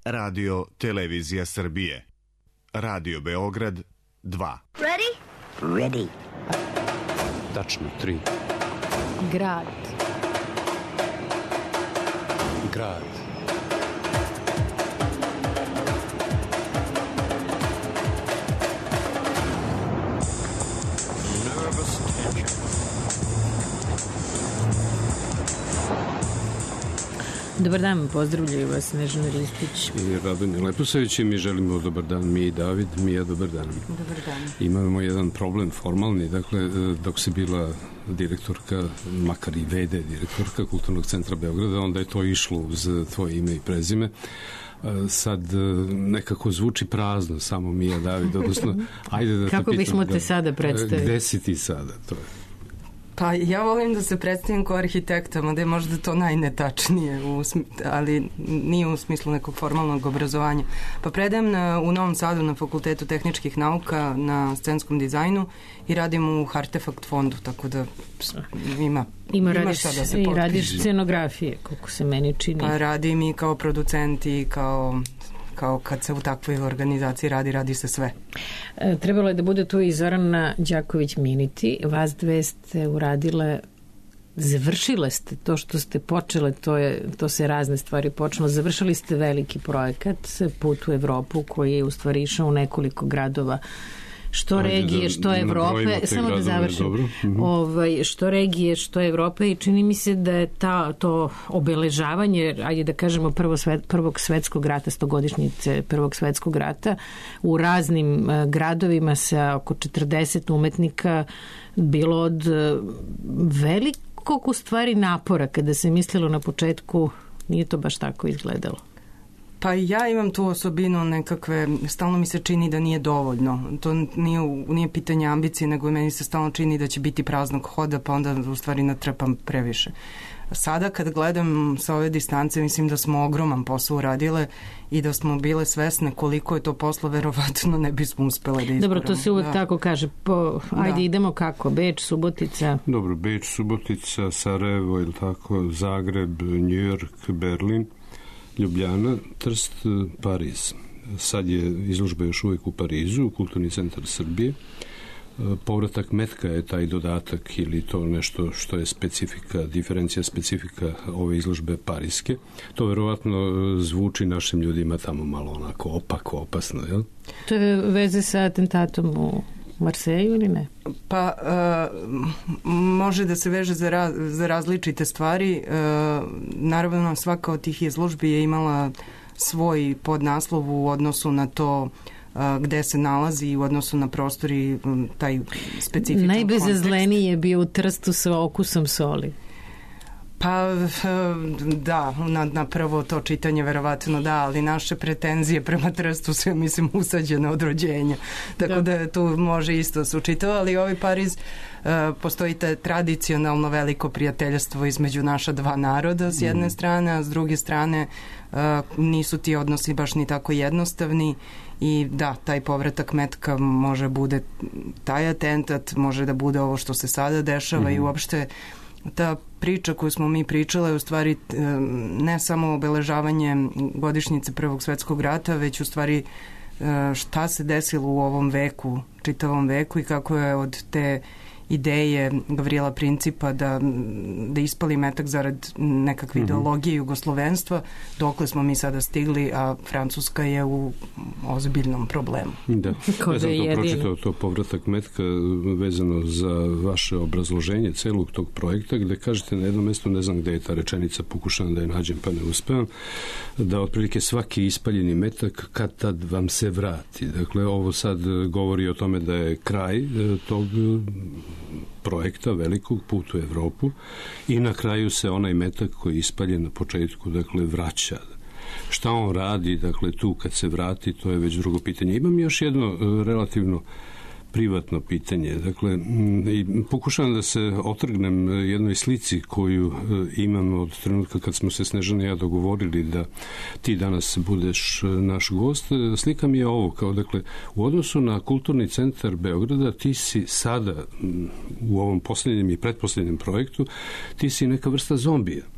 Radio Televizija Srbije. Radio Beograd 2. Ready? Ready. Tačno 3. Grad. Grad. Nervous tension. Dobar dan, pozdravljaju vas Snežana Ristić I Radomir Leposavić i mi želimo dobar dan, mi i David. Mija, dobar dan. Dobar dan. Imamo jedan problem formalni, dakle, dok si bila direktorka, makar i VD direktorka Kulturnog centra Beograda, onda je to išlo uz tvoje ime i prezime. Sad nekako zvuči prazno, samo Mija, David, odnosno, ajde da te pitam. Kako bismo te sada predstavili? Gde si ti sada, to je? Pa ja volim da se predstavim kao arhitekta, mada je možda to najnetačnije, ali nije u smislu nekog formalnog obrazovanja. Pa predajem u Novom Sadu na Fakultetu tehničkih nauka na scenskom dizajnu i radim u Artefakt fondu, tako da ima šta da se potpiše. I radiš scenografije, koliko se meni čini. Pa radim i kao producent i kao kad se u takvoj organizaciji radi se sve. Trebalo je da bude tu i Zorana Đaković-Miniti. Vas dve ste uradile, završile ste to što ste počele, to se razne stvari počelo. Završili ste veliki projekat Put u Evropu koji je u stvari išao u nekoliko gradova, što regije, što Evrope, samo da završim, što regije, što Evrope, i čini mi se da je to obeležavanje, ajde da kažemo, prvog svetskog rata, 100-godišnjice prvog svetskog rata, u raznim gradovima sa oko 40 umetnika bilo od velikog u stvari napora. Kada se mislilo na početku, nije to baš tako izgledalo. Pa ja imam tu osobinu nekakve, stalno mi se čini da nije dovoljno. To nije pitanje ambicije, nego meni se stalno čini da će biti praznog hoda, pa onda u stvari natrpam previše. Sada kad gledam sa ove distance, mislim da smo ogroman posao uradile i da smo bile svesne koliko je to posla, verovatno ne bismo uspele da izguramo. Dobro, to se uvek tako kaže. Ajde, idemo kako? Beč, Subotica? Dobro, Beč, Subotica, Sarajevo, ili tako, Zagreb, New York, Berlin, Ljubljana, Trst, Pariz. Sad je izložba još uvijek u Parizu, Kulturni centar Srbije. Povratak metka je taj dodatak ili to nešto što je specifika, diferencija specifika ove izložbe parijske. To verovatno zvuči našim ljudima tamo malo onako opako, opasno, jel? To je veze sa atentatom u Marseju ili ne? Pa može da se veže za različite stvari. Naravno, svaka od tih izložbi je imala svoj podnaslov u odnosu na to gde se nalazi i u odnosu na prostor i taj specifičan kontekst. Najbezazleniji je bio u Trstu sa okusom soli. Pa da, na prvo to čitanje verovatno da, ali naše pretenzije prema Trstu su, mislim, usađene od rođenja. Tako da tu može isto se učitava, ali ovaj Pariz postoji tradicionalno veliko prijateljstvo između naša dva naroda s jedne strane, a s druge strane nisu ti odnosi baš ni tako jednostavni i da, taj povratak metka može bude taj atentat, može da bude ovo što se sada dešava i uopšte ta priča koju smo mi pričale je u stvari ne samo obeležavanje godišnjice Prvog svetskog rata, već u stvari šta se desilo u ovom veku, čitavom veku i kako je od te ideje Gavrila Principa da ispali metak zarad nekakve ideologije jugoslovenstva, dokle smo mi sada stigli, a Francuska je u ozbiljnom problemu. Da, ja sam to pročitao, to povratak metka vezano za vaše obrazloženje celog tog projekta, gde kažete na jednom mjestu, ne znam gde je ta rečenica, pokušavam da je nađem pa ne uspevam, da otprilike svaki ispaljeni metak kad tad vam se vrati. Dakle, ovo sad govori o tome da je kraj tog projekta velikog Put u Evropu i na kraju se onaj metak koji je ispaljen na početku, dakle, vraća. Šta on radi, dakle, tu kad se vrati, to je već drugo pitanje. Imam još jedno relativno privatno pitanje. Dakle, pokušavam da se otrgnem jednoj slici koju imam od trenutka kad smo se Snežana i ja dogovorili da ti danas budeš naš gost. Slika mi je ovo, kao dakle, u odnosu na Kulturni centar Beograda ti si sada u ovom posljednjem i pretposljednjem projektu, ti si neka vrsta zombija.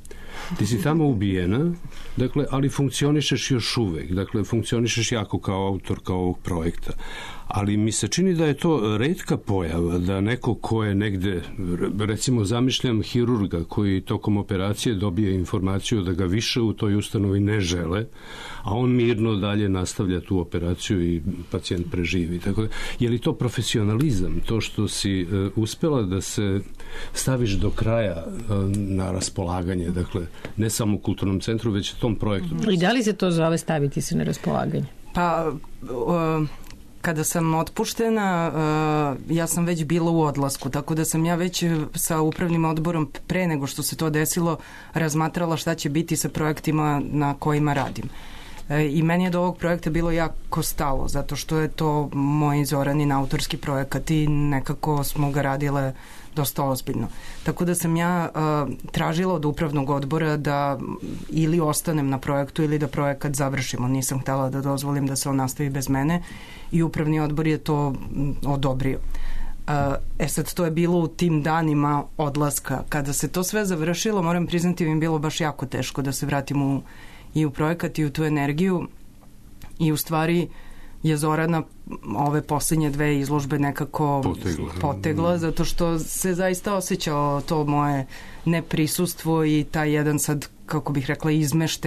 Ti si tamo ubijena, dakle, ali funkcionišeš još uvek. Dakle, funkcionišeš jako kao autorka ovog projekta. Ali mi se čini da je to retka pojava, da neko ko je negde, recimo zamišljam hirurga koji tokom operacije dobije informaciju da ga više u toj ustanovi ne žele, a on mirno dalje nastavlja tu operaciju i pacijent preživi. Tako da, je li to profesionalizam, to što si uspela da se staviš do kraja na raspolaganje, dakle, ne samo u kulturnom centru, već tom projektu? I da li se to zove staviti se na raspolaganje? Pa... Kada sam otpuštena, ja sam već bila u odlasku, tako da sam ja već sa upravnim odborom pre nego što se to desilo razmatrala šta će biti sa projektima na kojima radim. I meni je do ovog projekta bilo jako stalo, zato što je to moj Zoranin autorski projekat i nekako smo ga radile dosta ozbiljno. Tako da sam ja tražila od upravnog odbora da ili ostanem na projektu ili da projekat završimo. Nisam htela da dozvolim da se on nastavi bez mene i upravni odbor je to odobrio. Sad to je bilo u tim danima odlaska. Kada se to sve završilo, moram priznati, mi je bilo baš jako teško da se vratim i u projekat i u tu energiju i u stvari je Zorana ove posljednje 2 izložbe nekako potegla, zato što se zaista osjećalo to moje neprisustvo i taj jedan sad, kako bih rekla,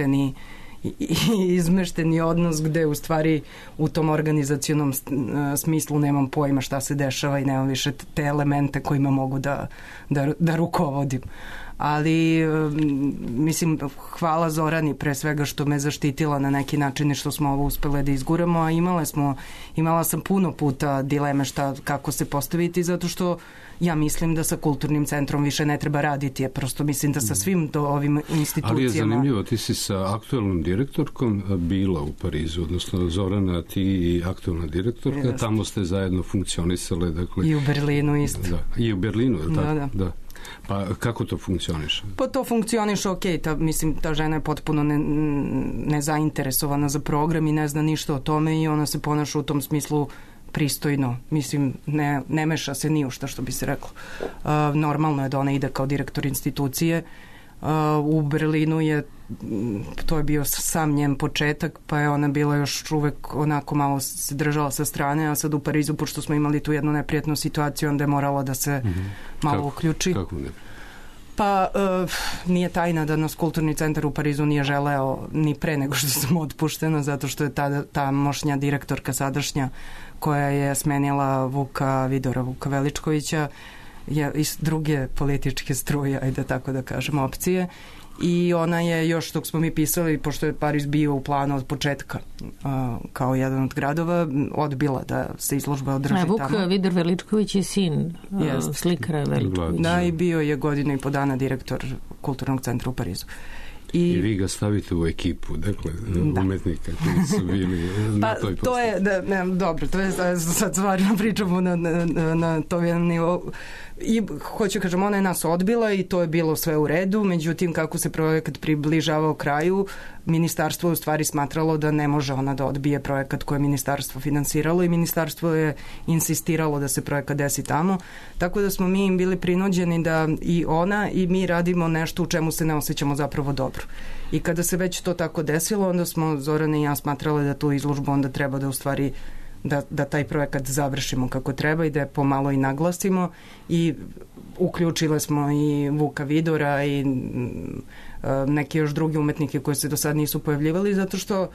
izmešteni odnos gde u stvari u tom organizacionom smislu nemam pojma šta se dešava i nemam više te elemente kojima mogu da rukovodim. Ali mislim, hvala Zorani pre svega što me zaštitila na neki način i što smo ovo uspele da izguramo, a imala sam puno puta dileme kako se postaviti, zato što ja mislim da sa kulturnim centrom više ne treba raditi, je prosto mislim da sa svim ovim institucijama. Ali je zanimljivo, ti si sa aktuelnom direktorkom bila u Parizu, odnosno Zorana, ti i aktuelna direktorka, tamo ste zajedno funkcionisale. Dakle, i u Berlinu isto. Da, i u Berlinu, je tako? Da. Pa kako to funkcioniše? Pa to funkcioniše ta žena je potpuno nezainteresovana za program i ne zna ništa o tome i ona se ponaša u tom smislu pristojno. Mislim, ne meša se ni u šta, što bi se reklo. Normalno je da ona ide kao direktor institucije. U Berlinu to je bio sam njen početak, pa je ona bila još uvek onako malo se držala sa strane, a sad u Parizu, pošto smo imali tu jednu neprijatnu situaciju, onda je morala da se malo uključi. Kako ne? Pa nije tajna da nas kulturni centar u Parizu nije želeo ni pre nego što sam otpuštena, zato što je ta mošnja direktorka sadašnja koja je smenila Vuka Veličkovića iz druge političke struje, ajde tako da kažem, opcije. I ona je još dok smo mi pisali, pošto je Pariz bio u planu od početka kao jedan od gradova, odbila da se izložba održi tamo. Vuk Vidor Veličković je sin slikara Veličkovića. Da, i bio je 1.5 godina direktor kulturnog centra u Parizu. I vi ga stavite u ekipu, dakle, umetnika koji su bili na toj postavi. To je, dobro, to je sad stvarno pričamo na to jedan nivo. I hoću kažem, ona je nas odbila i to je bilo sve u redu, međutim kako se projekat približavao kraju, ministarstvo u stvari smatralo da ne može ona da odbije projekat koje je ministarstvo finansiralo i ministarstvo je insistiralo da se projekat desi tamo, tako da smo mi bili prinuđeni da i ona i mi radimo nešto u čemu se ne osjećamo zapravo dobro. I kada se već to tako desilo, onda smo Zorana i ja smatrali da tu izložbu onda treba da u stvari da taj projekat završimo kako treba i da je pomalo i naglasimo i uključile smo i Vuka Vidora i neke još drugi umetnike koji se do sad nisu pojavljivali, zato što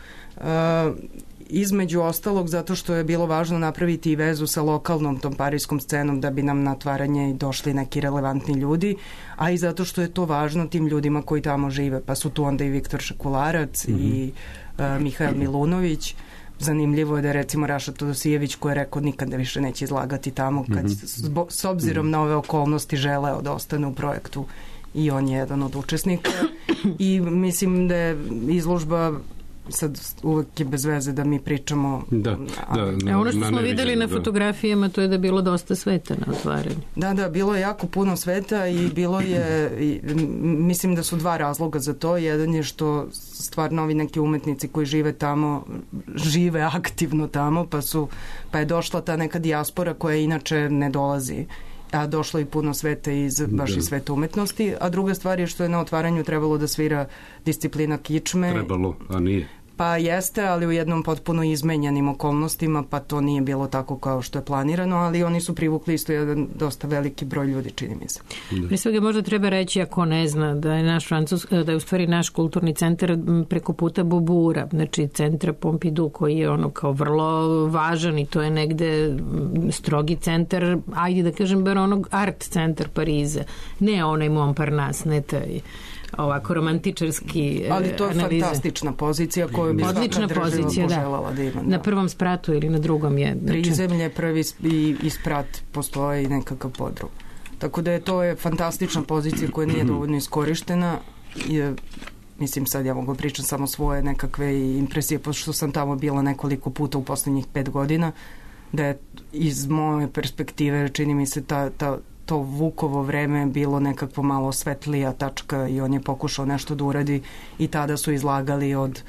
između ostalog zato što je bilo važno napraviti i vezu sa lokalnom tom parijskom scenom da bi nam na otvaranje došli neki relevantni ljudi, a i zato što je to važno tim ljudima koji tamo žive, pa su tu onda i Viktor Šakularac i Mihael Milunović. Zanimljivo je da je recimo Raša Todosijević koji je rekao nikada više neće izlagati tamo kad s obzirom na ove okolnosti želeo da ostane u projektu i on je jedan od učesnika i mislim da je izložba sad uvek je bez veze da mi pričamo. Ono što smo videli na fotografijama to je da je bilo dosta sveta na otvaranju. Da, bilo je jako puno sveta i bilo je, mislim da su 2 razloga za to. Jedan je što stvarno ovi neki umetnici koji žive tamo, žive aktivno tamo, pa je došla ta neka dijaspora koja inače ne dolazi a došlo i puno sveta baš iz sveta umetnosti, a druga stvar je što je na otvaranju trebalo da svira disciplina kičme. Trebalo, a nije. Pa jeste, ali u jednom potpuno izmenjenim okolnostima, pa to nije bilo tako kao što je planirano, ali oni su privukli isto jedan dosta veliki broj ljudi, čini mi se. Prije svega možda treba reći, ako ne zna, da je da je u stvari naš kulturni centar preko puta Bobura, znači centra Pompidou, koji je ono kao vrlo važan i to je negde strogi centar, ajde da kažem, bar onog art centar Pariza, ne onaj Montparnasse, ne taj ovako romantičarski ali to je analize. Fantastična pozicija koju bi svaka država poželjala da ima. Na prvom spratu ili na drugom je. Prizemlje, prvi i sprat postoje i nekakav podrum. Tako da to je fantastična pozicija koja nije dovoljno iskorištena. Mislim, sad ja mogu pričati samo svoje nekakve impresije, pošto sam tamo bila nekoliko puta u poslednjih 5 godina, da je iz moje perspektive, čini mi se to Vukovo vreme bilo nekakvo malo svetlija tačka i on je pokušao nešto da uradi i tada su izlagali od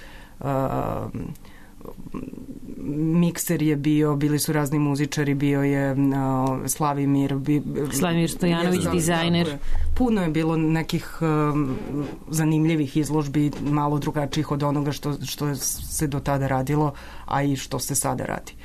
mikser je bio, bili su razni muzičari, bio je Slavimir Stojanović, dizajner. Puno je bilo nekih zanimljivih izložbi, malo drugačijih od onoga što se do tada radilo, a i što se sada radi.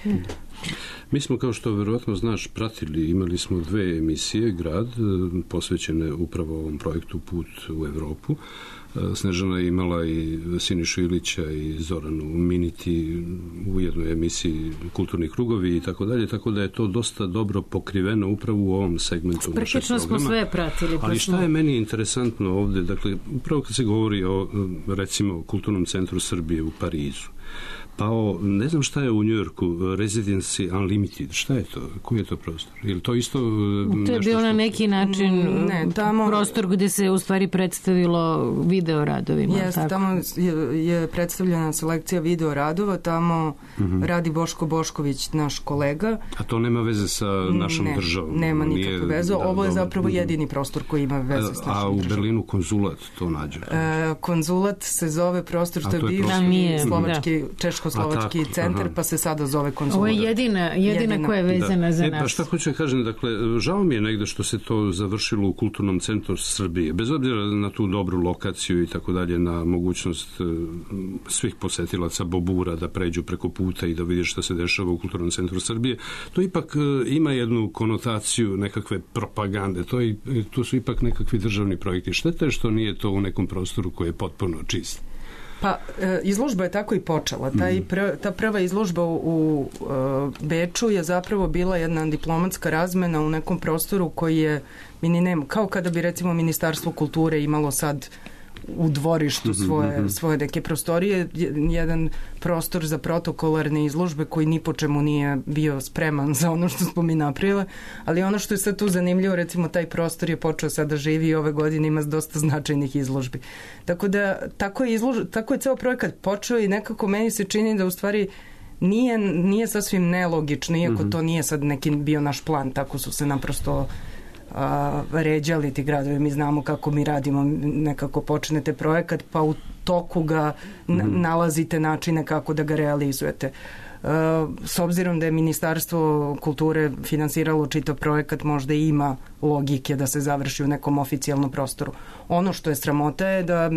Mi smo, kao što verovatno znaš, pratili, imali smo 2 emisije, Grad, posvećene upravo ovom projektu Put u Evropu. Snežana je imala i Sinišu Ilića i Zoranu Miniti u jednoj emisiji Kulturni krugovi i tako dalje, tako da je to dosta dobro pokriveno upravo u ovom segmentu našeg programa. Smo sve pratili. Ali šta je meni interesantno ovde, dakle, upravo kad se govori o, recimo, Kulturnom centru Srbije u Parizu, pa ne znam šta je u Njujorku, Residency Unlimited, šta je to? Koji je to prostor? Je li to isto to je bio na neki način prostor gde se u stvari predstavilo video radovima. Jeste, tamo je predstavljena selekcija video radova, tamo radi Boško Bošković, naš kolega. A to nema veze sa našom državom? Nema nikakve veze. Ovo je zapravo jedini prostor koji ima veze s našom državom. A u Berlinu konzulat to nađe? Konzulat se zove prostor što je bivši slovački, češko-slovački centar, pa se sada zove konzulat. Ovo je jedina koja je vezana za nas. Pa šta hoću da kažem, dakle, žao mi je negde što se to završilo u Kulturnom centru Srbije, bez obzira na tu dobru lokaciju i tako dalje, na mogućnost svih posetilaca Bobura da pređu preko puta i da vidi šta se dešava u Kulturnom centru Srbije. To ipak ima jednu konotaciju nekakve propagande, to su ipak nekakvi državni projekti. Šteta je što nije to u nekom prostoru koji je potpuno čist. Pa, izložba je tako i počela. Ta prva izložba u Beču je zapravo bila jedna diplomatska razmena u nekom prostoru koji je, kao kada bi recimo Ministarstvo kulture imalo sad u dvorištu svoje neke prostorije, jedan prostor za protokolarne izložbe koji ni po čemu nije bio spreman za ono što smo mi napravili, ali ono što je sad tu zanimljivo, recimo taj prostor je počeo sad da živi i ove godine ima dosta značajnih izložbi. Tako da, tako je ceo projekat počeo i nekako meni se čini da u stvari nije sasvim nelogično, iako to nije sad neki bio naš plan, tako su se naprosto ređali ti gradovi, mi znamo kako mi radimo, nekako počnete projekat pa u toku ga nalazite načine kako da ga realizujete. S obzirom da je Ministarstvo kulture finansiralo čitav projekat, možda ima logike da se završi u nekom oficijalnom prostoru. Ono što je sramota je da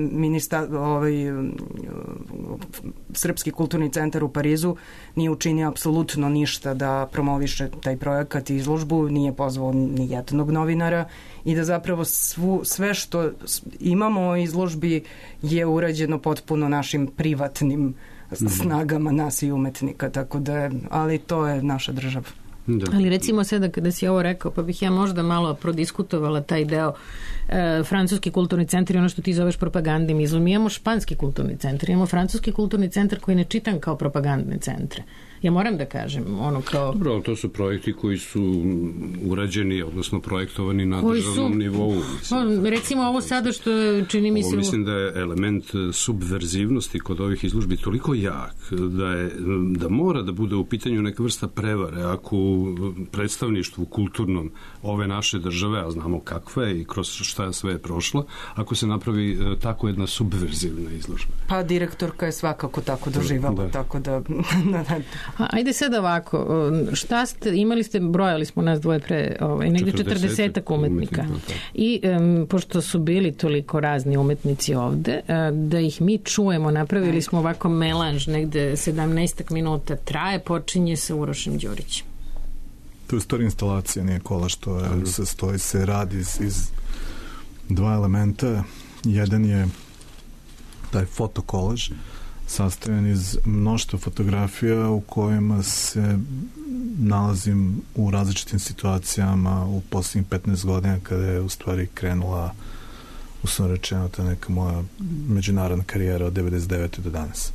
Srpski kulturni centar u Parizu nije učinio apsolutno ništa da promoviše taj projekat i izložbu, nije pozvao ni jednog novinara i da zapravo sve što imamo o izložbi je urađeno potpuno našim privatnim snagama nas i umetnika, tako da, ali to je naša država. Da. Ali recimo sada kada si ovo rekao, pa bih ja možda malo prodiskutovala taj deo francuski kulturni centar i ono što ti zoveš propagandnim izlom. Mi imamo španski kulturni centar, imamo francuski kulturni centar koji ne čitam kao propagandne centre. Ja moram da kažem, ono kao... Dobro, ali to su projekti koji su urađeni, odnosno projektovani na državnom nivou. Recimo ovo sada što čini mi se... Mislim da je element subverzivnosti kod ovih izložbi toliko jak da mora da bude u pitanju neka vrsta prevare. Ako u predstavništvu kulturnom ove naše države, a znamo kakva je i kroz šta sve je prošla, ako se napravi tako jedna subverzivna izložba. Pa direktorka je svakako tako doživala, tako da... Ajde sad ovako, šta ste, brojali smo nas dvoje pre, negde 40 umetnika. I pošto su bili toliko razni umetnici ovde, da ih mi čujemo, napravili smo ovako melanž, negde 17 minuta traje, počinje sa Urošem Đurićem. To je stvar instalacija, nije kolaž, to se radi iz dva elementa. Jedan je taj fotokolaž, sastojan iz mnoštva fotografija u kojima se nalazim u različitim situacijama u posljednjih 15 godina kada je u stvari krenula, uslovno rečeno, ta neka moja međunarodna karijera od 99. do danas.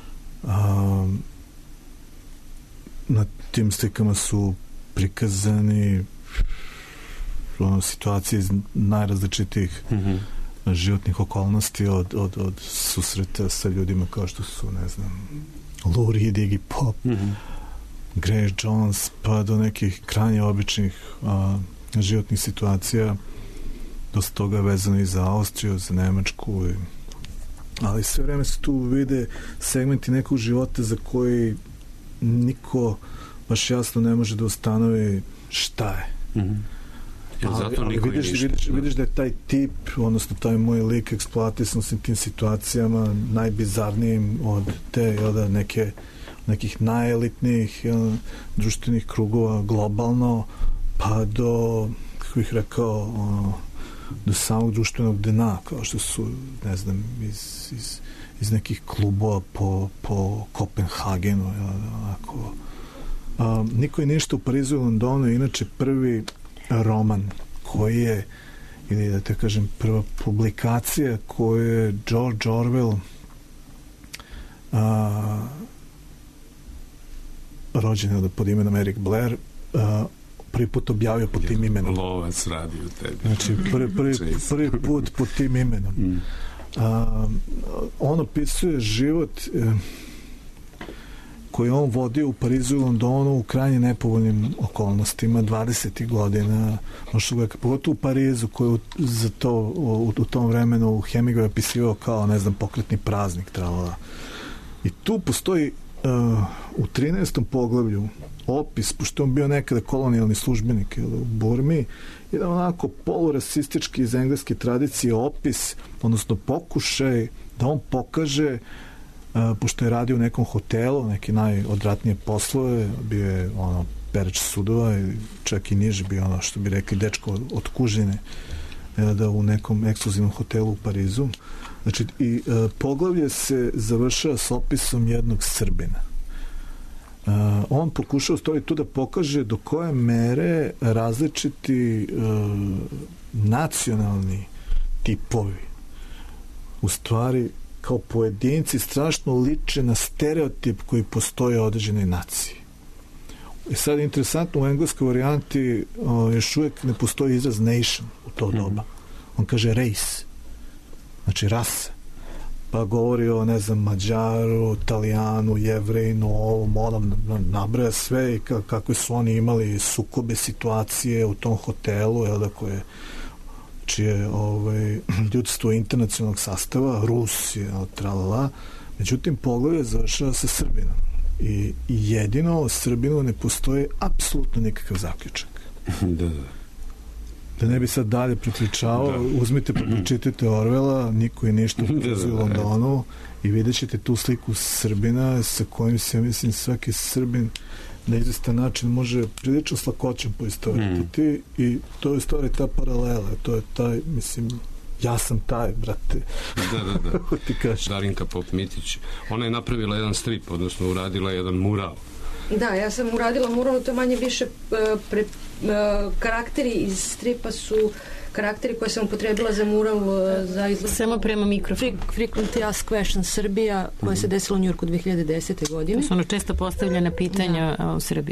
Na tim slikama su prikazani situacije iz najrazličitijih životnih okolnosti, od susreta sa ljudima kao što su, ne znam, Lou Reed, Iggy Pop, Grace Jones, pa do nekih krajnje običnih životnih situacija, dosta toga vezano i za Austriju, za Nemačku, ali sve vreme se tu vide segmenti nekog života za koji niko baš jasno ne može da ustanovi šta je. Ali vidiš da je taj tip, odnosno taj moj lik eksploatisan s tim situacijama najbizarnijim od te nekih najelitnijih društvenih krugova globalno, pa do, kako bih rekao, do samog društvenog dna, kao što su, ne znam, iz nekih klubova po Kopenhagenu, onako. Niko je ništa u Parizu i Londonu je inače prvi roman koji je, ili da te kažem, prva publikacija koju je George Orwell rođen pod imenom Eric Blair prvi put objavio pod tim imenom. Lovac radi u tebi. Znači, prvi put pod tim imenom. On opisuje život koji on vodio u Parizu i Londonu u krajnje nepovoljnim okolnostima 20. godina, pogotovo u Parizu koji za to u tom vremenu Hemingway opisivao kao, ne znam, pokretni praznik, tralala. I tu postoji u 13. poglavlju opis, pošto on bio nekada kolonijalni službenik u Burmi, jedan onako polurasistički iz engleske tradicije opis, odnosno pokušaj da on pokaže, pošto je radio u nekom hotelu, neke najodvratnije poslove, bio je perač sudova, čak i niže bio ono što bi rekli dečko od kužine, da u nekom ekskluzivnom hotelu u Parizu. Znači, i poglavlje se završava s opisom jednog Srbina. On pokušao stoji tu da pokaže do koje mere različiti nacionalni tipovi u stvari kao pojedinci strašno liče na stereotip koji postoje u određenoj naciji. I sad interesantno, u engleskoj varijanti još uvijek ne postoji izraz nation u to doba. On kaže race, znači rasa. Pa govori o, ne znam, Mađaru, Italijanu, Jevrejinu, ovom, onom, nabraja sve i kako su oni imali sukobe situacije u tom hotelu, jel da, čije ljudstvo internacionalnog sastava, Rusija, tralala. Međutim, poglavlje završava sa Srbinom. I jedino o Srbinu ne postoji apsolutno nikakav zaključak. Da ne bi sad dalje priključavao, uzmite pa pročitajte Orwella, niko je ništa u Londonu i vidjet ćete tu sliku Srbina sa kojim se, ja mislim, svaki Srbin na izvestan način može prilično s lakoćem poistovetiti i to je stvari ta paralela, to je taj, mislim, ja sam taj, brate. Da. Darinka Pop-Mitić. Ona je napravila jedan strip, odnosno uradila jedan mural. Da, ja sam uradila mural, to manje više karakteri iz stripa su karakteri koje sam upotrebila za mural za izložbu. Samo prema mikrofonu. Frequently Asked Questions Srbija, koja se desila u Njujorku 2010. godine. To su ono često postavljena pitanja u Srbiji.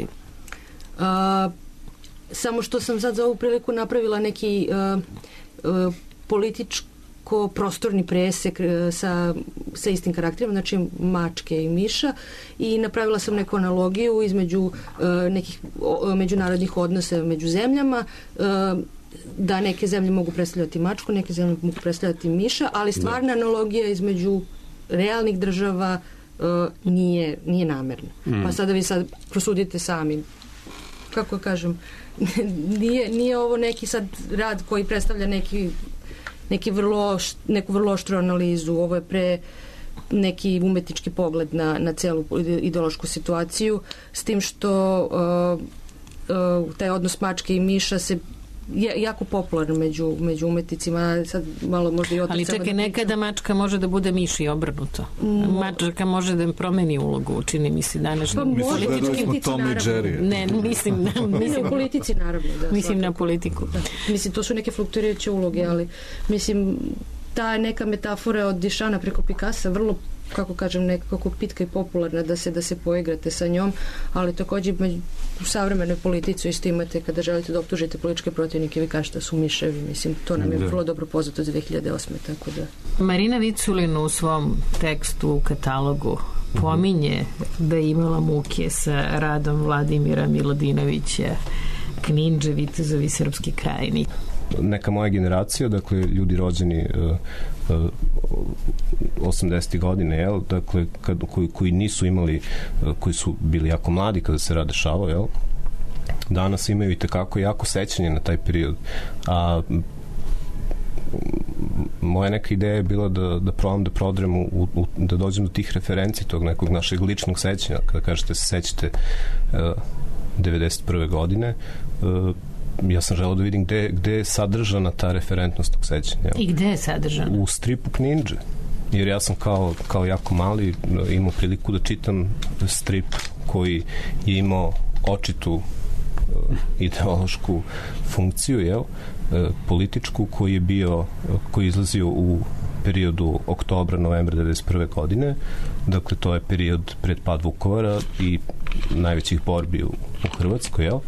Samo što sam sad za ovu priliku napravila neki političko onako prostorni presek sa istim karakterima, znači mačke i miša, i napravila sam neku analogiju između nekih međunarodnih odnosa među zemljama, da neke zemlje mogu predstavljati mačku, neke zemlje mogu predstavljati miša, ali stvarna analogija između realnih država nije namerna. Pa sada vi prosudite sami. Kako kažem, nije ovo neki sad rad koji predstavlja neku vrlo oštru analizu. Ovo je pre neki umetnički pogled na celu ideološku situaciju, s tim što taj odnos mačke i miša se jako popularan među umetnicima, sad malo možda i ali čekaj, nekada mačka može da bude miš i obrnuto. Mačka može da može ulogu, čini mi se današnji. Ne, mislim u politici naravno. Da, mislim na politiku. Da. Mislim, to su neke fluktuirajuće uloge, ali mislim, ta neka metafora od Dišana preko Pikasa vrlo, kako kažem, nekako pitka i popularna da se poigrate sa njom, ali također u savremenoj politici isto imate kada želite da optužite političke protivnike, vi kažete da su miševi, mislim, to nam je vrlo dobro poznato za 2008. Tako da. Marina Viculin u svom tekstu u katalogu pominje da je imala muke sa radom Vladimira Milodinovića, Knindže, Vitezovi srpski krajini. Neka moja generacija, dakle ljudi rođeni 80. godine, jel, dakle koji nisu imali, koji su bili jako mladi kada se rad dešavao, jel, danas imaju i tekako jako sećanje na taj period. A moja neka ideja je bila da probam da prodrem da dođem do tih referenci tog nekog našeg ličnog sećanja. Kada kažete se sećate 91. godine, ja sam želeo da vidim gde je sadržana ta referentnost tog sećanja. I gde je sadržana? U stripu Knindže. Jer ja sam kao jako mali imao priliku da čitam strip koji je imao očitu ideološku funkciju, jel? Političku, koji je izlazio u periodu oktobra, novembra 1991. godine. Dakle, to je period pred pad Vukovara i najvećih borbi u Hrvatskoj, jel?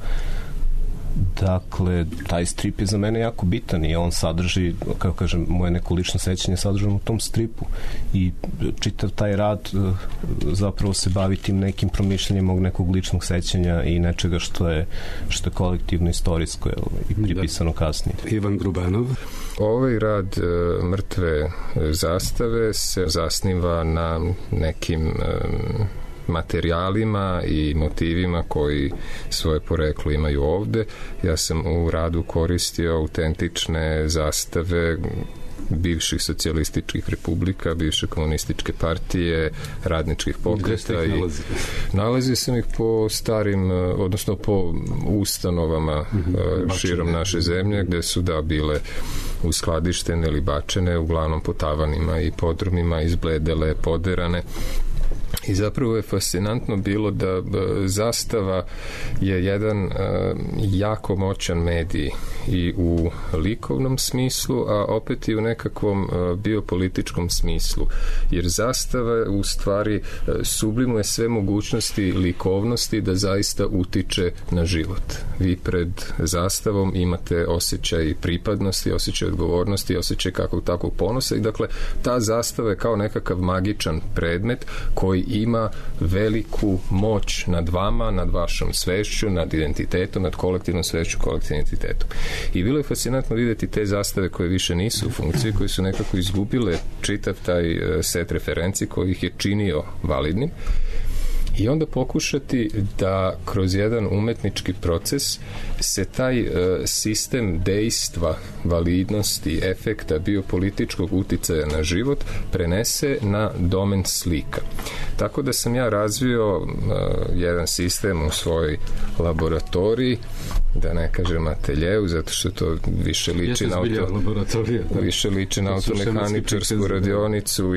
Dakle, taj strip je za mene jako bitan i on sadrži, kako kažem, moje neko lično sećanje sadržano u tom stripu i čitav taj rad zapravo se bavi tim nekim promišljanjem mog nekog ličnog sećanja i nečega što je kolektivno istorijsko i pripisano kasnije. Ivan Grubanov. Ovaj rad Mrtve zastave se zasniva na nekim materijalima i motivima koji svoje poreklo imaju ovde. Ja sam u radu koristio autentične zastave bivših socijalističkih republika, bivše komunističke partije, radničkih pokreta. Nalazio sam ih po starim, odnosno po ustanovama širom naše zemlje, gde su bile uskladištene ili bačene, uglavnom po tavanima i podrumima, izbledele, poderane. I zapravo je fascinantno bilo da zastava je jedan jako moćan medij i u likovnom smislu, a opet i u nekakvom biopolitičkom smislu. Jer zastava u stvari sublimuje sve mogućnosti likovnosti da zaista utiče na život. Vi pred zastavom imate osjećaj pripadnosti, osjećaj odgovornosti, osjećaj kakvog takvog ponosa i dakle ta zastava je kao nekakav magičan predmet koji ima veliku moć nad vama, nad vašom svešću, nad identitetom, nad kolektivnom svešću, kolektivnim identitetom. I bilo je fascinantno vidjeti te zastave koje više nisu u funkciji, koje su nekako izgubile čitav taj set referenci koji ih je činio validnim. I onda pokušati da kroz jedan umetnički proces se taj sistem dejstva, validnosti, efekta biopolitičkog uticaja na život prenese na domen slika. Tako da sam ja razvio jedan sistem u svojoj laboratoriji, da ne kažem ateljeu, zato što to više liči na više liči na automehaničarsku radionicu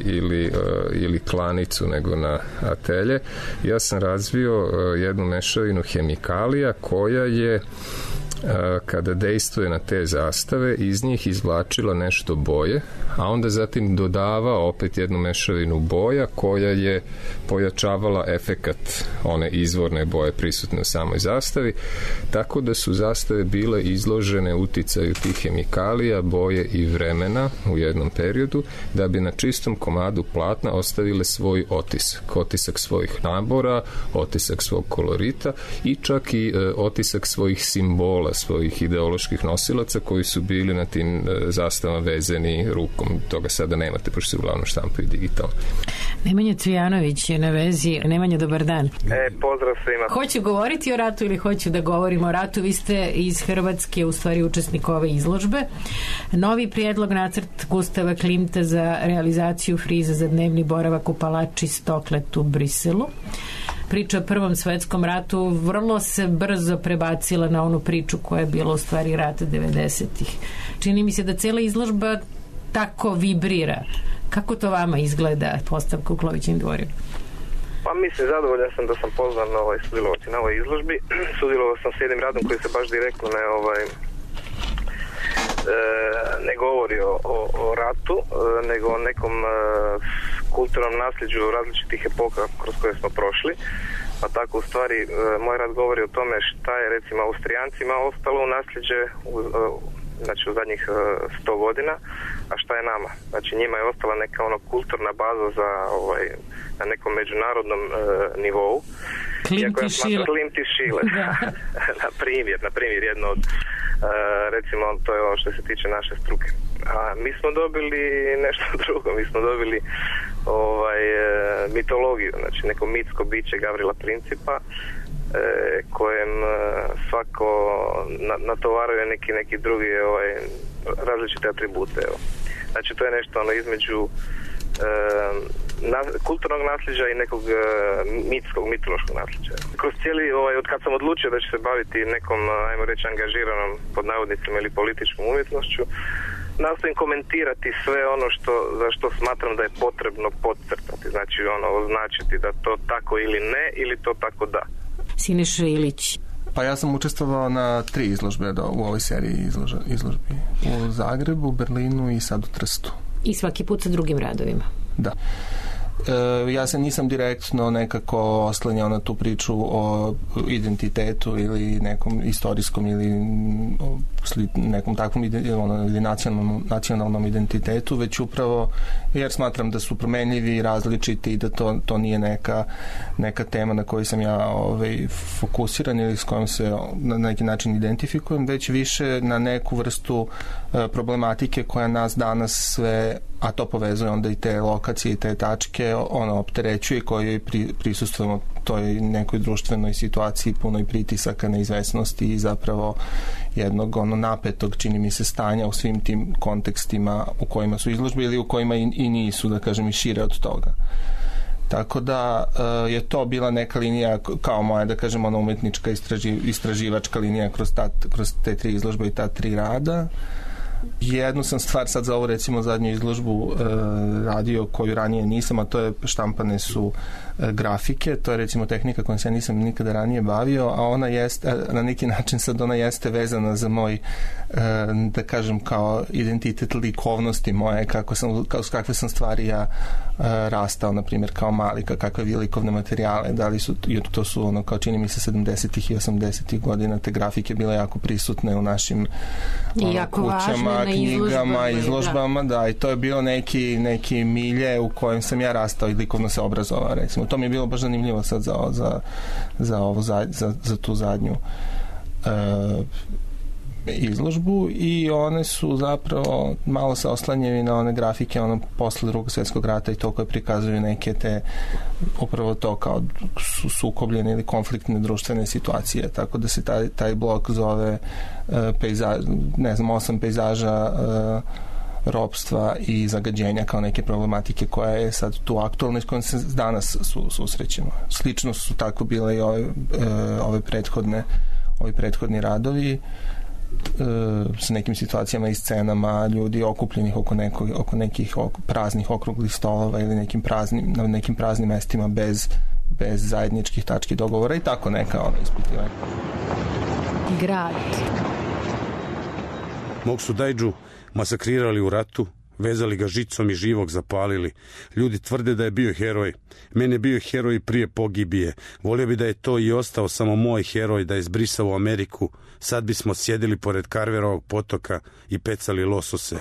ili klanicu nego na atelje. Ja sam razvio jednu mešavinu hemikalija koja je kada dejstvuje na te zastave iz njih izvlačila nešto boje, a onda zatim dodavao opet jednu mešavinu boja koja je pojačavala efekat one izvorne boje prisutne u samoj zastavi, tako da su zastave bile izložene uticaju tih hemikalija, boje i vremena u jednom periodu, da bi na čistom komadu platna ostavile svoj otisak svojih nabora, otisak svog kolorita i čak i otisak svojih simbola, svojih ideoloških nosilaca koji su bili na tim zastavama vezani rukom. Toga sada nemate, pošto se uglavnom štampaju digitalno. Nemanja Cvijanović je na vezi. Nemanja, dobar dan. Pozdrav svima. Hoću govoriti o ratu ili hoću da govorimo o ratu? Vi ste iz Hrvatske, u stvari učesnik ove izložbe. Novi prijedlog, nacrt Gustava Klimta za realizaciju friza za dnevni boravak u palači Stoklet u Briselu. Priča o Prvom svetskom ratu vrlo se brzo prebacila na onu priču koja je bila u stvari rat 90-ih. Čini mi se da cela izložba tako vibrira. Kako to vama izgleda postavka u Klovićim dvorima? Pa mislim, zadovoljan sam da sam pozvan sudjelovati na ovoj izložbi. Sudjelovao sam s jednim radom koji se baš direktno ne govori o ratu, nego o nekom kulturnom nasljeđu različitih epoka kroz koje smo prošli. Pa tako u stvari moj rad govori o tome šta je recimo Austrijancima ostalo u nasljeđe znači u zadnjih 100 godina, a šta je nama. Znači njima je ostala neka kulturna baza za na nekom međunarodnom nivou. Klimt i Šile. na primjer jedno od recimo to je ono što se tiče naše struke. A mi smo dobili nešto drugo, mi smo dobili mitologiju, znači neko mitsko biće Gavrila Principa, kojem svako natovaruje neki drugi različite atribute. Znači to je nešto između kulturnog nasljeđa i nekog mitološkog nasljeđa. Kroz cijeli, od kad sam odlučio da ću se baviti nekom, ajmo reći, angažiranom pod navodnicima ili političkom umjetnošću, nastojim komentirati sve ono za što smatram da je potrebno podcrtati. Znači označiti da to tako ili ne, ili to tako da. Siniša Ilić. Pa ja sam učestvovao na 3 izložbe u ovoj seriji izložbi. U Zagrebu, Berlinu i sad u Trstu. I svaki put sa drugim radovima. Da. Ja se nisam direktno nekako oslanjao na tu priču o identitetu ili nekom istorijskom ili nekom takvom ili nacionalnom identitetu, već upravo jer smatram da su promenljivi i različiti i da to nije neka tema na kojoj sam ja fokusiran ili s kojom se na neki način identifikujem, već više na neku vrstu problematike koja nas danas sve, a to povezuje onda i te lokacije i te tačke, opterećuje, kojoj prisustvujemo toj nekoj društvenoj situaciji punoj pritisaka, neizvesnosti i zapravo jednog napetog, čini mi se, stanja u svim tim kontekstima u kojima su izložbe ili u kojima i nisu, da kažem, i šire od toga. Tako da je to bila neka linija kao moja, da kažem, umetnička istraživačka linija kroz te 3 izložbe i ta 3 rada. Jednu sam stvar sad za ovu recimo zadnju izložbu radio koju ranije nisam, a to je štampane su grafike, to je recimo tehnika kojom se ja nisam nikada ranije bavio, a ona jeste, na neki način sad ona jeste vezana za moj da kažem kao identitet likovnosti moje, kakve sam stvari ja rastao, na primjer kao mali, kakve likovne materijale, da li su, jer to su kao čini mi se 70-ih i 80-ih godina te grafike bile jako prisutne u našim kućama, knjigama, izložbama, da, i to je bio neki milje u kojem sam ja rastao i likovno se obrazovao, recimo. To mi je bilo baš zanimljivo sad za tu zadnju izložbu i one su zapravo malo se oslanjaju na one grafike posle Drugog svjetskog rata i to koje prikazuju neke te upravo to kao sukobljene ili konfliktne društvene situacije, tako da se taj blok zove 8 pejzaža ropstva i zagađenja kao neke problematike koja je sad tu aktualna i s kojom se danas susrećemo. Slično su tako bile i ove prethodni radovi s nekim situacijama i scenama ljudi okupljenih oko nekih praznih okruglih stolova ili na nekim praznim mestima bez zajedničkih tački dogovora i tako neka ispitivanja. Grad. Mog su Dajdžu masakrirali u ratu Vezali ga žicom i živog zapalili. Ljudi tvrde da je bio heroj. Mene je bio heroj prije pogibije. Volio bi da je to i ostao samo moj heroj, da je zbrisao u Ameriku. Sad bismo sjedili pored Carverovog potoka i pecali losose.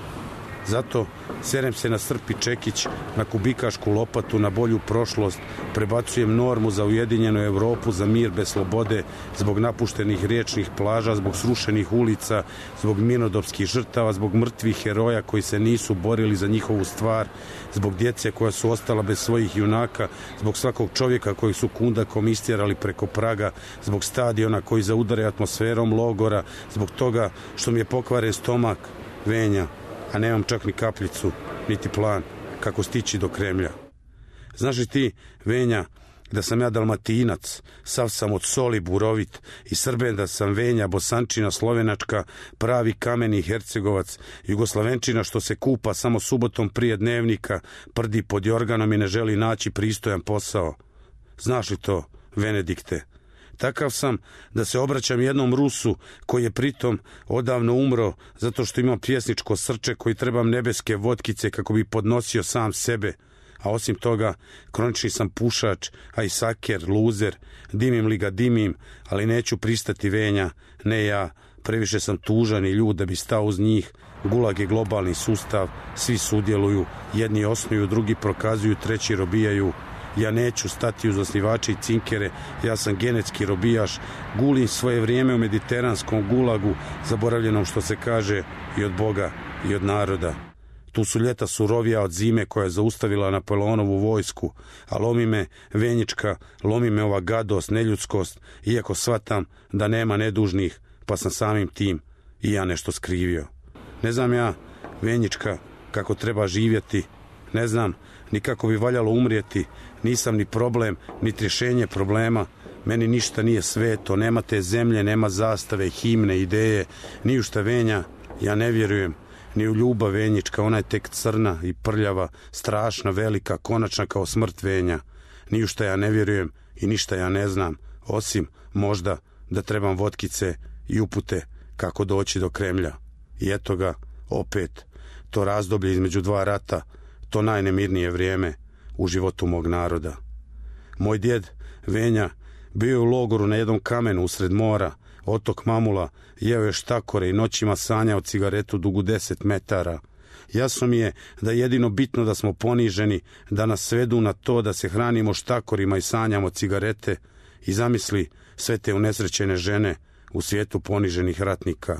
Zato serem se na srp i čekić, na kubikašku lopatu, na bolju prošlost, prebacujem normu za ujedinjenu Evropu, za mir bez slobode, zbog napuštenih riječnih plaža, zbog srušenih ulica, zbog mirnodopskih žrtava, zbog mrtvih heroja koji se nisu borili za njihovu stvar, zbog djece koja su ostala bez svojih junaka, zbog svakog čovjeka koji su kundakom istjerali preko praga, zbog stadiona koji zaudare atmosferom logora, zbog toga što mi je pokvaren stomak, Venja, a nemam čak ni kapljicu, niti plan kako stići do Kremlja. Znaš li ti, Venja, da sam ja Dalmatinac, sav sam od soli burovit i Srben, da sam Venja, Bosančina, Slovenačka, pravi kameni Hercegovac, Jugoslavenčina što se kupa samo subotom prije dnevnika, prdi pod jorganom i ne želi naći pristojan posao. Znaš li to, Venedikte? Takav sam da se obraćam jednom Rusu koji je pritom odavno umro zato što imam pjesničko srce koji trebam nebeske votkice kako bi podnosio sam sebe. A osim toga, kronični sam pušač, a i saker, luzer, dimim li ga dimim, ali neću pristati, Venja, ne ja, previše sam tužan i ljud da bi stao uz njih. Gulag je globalni sustav, svi sudjeluju, jedni osnuju, drugi prokazuju, treći robijaju. Ja neću stati uz osnivače i cinkere, ja sam genetski robijaš, gulim svoje vrijeme u mediteranskom gulagu, zaboravljenom što se kaže i od Boga i od naroda. Tu su ljeta surovija od zime koja je zaustavila Napoleonovu vojsku, a lomi me, Venjička, lomi me ova gadost, neljudskost, iako shvatam da nema nedužnih, pa sam samim tim i ja nešto skrivio. Ne znam ja, Venjička, kako treba živjeti, ne znam ni kako bi valjalo umrijeti, nisam ni problem, ni rješenje problema, meni ništa nije sveto, nema te zemlje, nema zastave, himne, ideje, ni u šta, Venja, ja ne vjerujem, ni u ljubav, Venjička, ona je tek crna i prljava, strašna, velika, konačna kao smrt, Venja, ni u šta ja ne vjerujem i ništa ja ne znam, osim možda da trebam votkice i upute kako doći do Kremlja. I eto ga, opet, to razdoblje između dva rata, to najnemirnije vrijeme u životu mog naroda. Moj djed, Venja, bio je u logoru na jednom kamenu usred mora, otok Mamula, jeo je štakore i noćima sanjao cigaretu dugu 10 metara. Jasno mi je da je jedino bitno da smo poniženi, da nas svedu na to da se hranimo štakorima i sanjamo cigarete i zamisli sve te unesrećene žene u svijetu poniženih ratnika.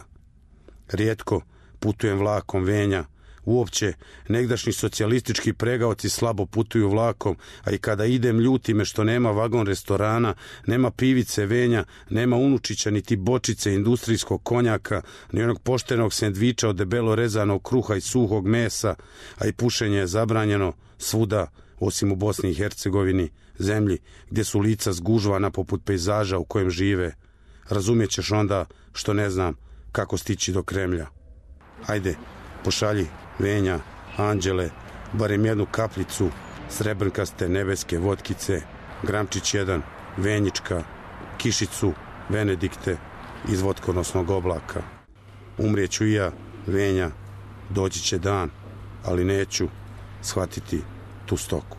Rijetko putujem vlakom, Venja, uopće negdašnji socijalistički pregaoci slabo putuju vlakom, a i kada idem ljuti me što nema vagon restorana, nema pivice, Venja, nema unučića niti bočice industrijskog konjaka, ni onog poštenog sendviča od debelo rezanog kruha i suhog mesa, a i pušenje je zabranjeno svuda osim u Bosni i Hercegovini, zemlji gdje su lica zgužvana poput pejzaža u kojem žive. Razumjet ćeš onda što ne znam kako stići do Kremlja. Ajde, pošalji, Venja, anđele, barem jednu kapljicu srebrnkaste nebeske votkice, gramčić jedan, Venjička, kišicu, Venedikte, iz votkonosnog oblaka. Umrijeću i ja, Venja, doći će dan, ali neću shvatiti tu stoku.